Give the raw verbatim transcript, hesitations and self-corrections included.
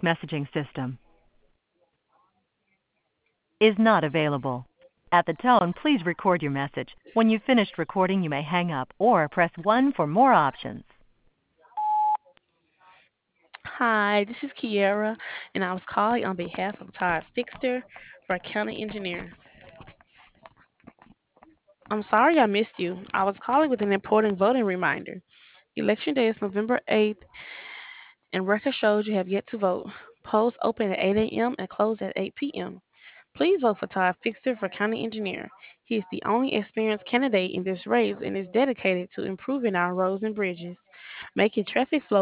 messaging system is not available. At the tone, please record your message. When you've finished recording, you may hang up or press one for more options. Hi, this is Kiera, and I was calling on behalf of Todd Fixter for County Engineer. I'm sorry I missed you. I was calling with an important voting reminder. Election day is November eighth, and record shows you have yet to vote. Polls open at eight a m and close at eight p m Please vote for Todd Fixter for County Engineer. He is the only experienced candidate in this race and is dedicated to improving our roads and bridges, making traffic flow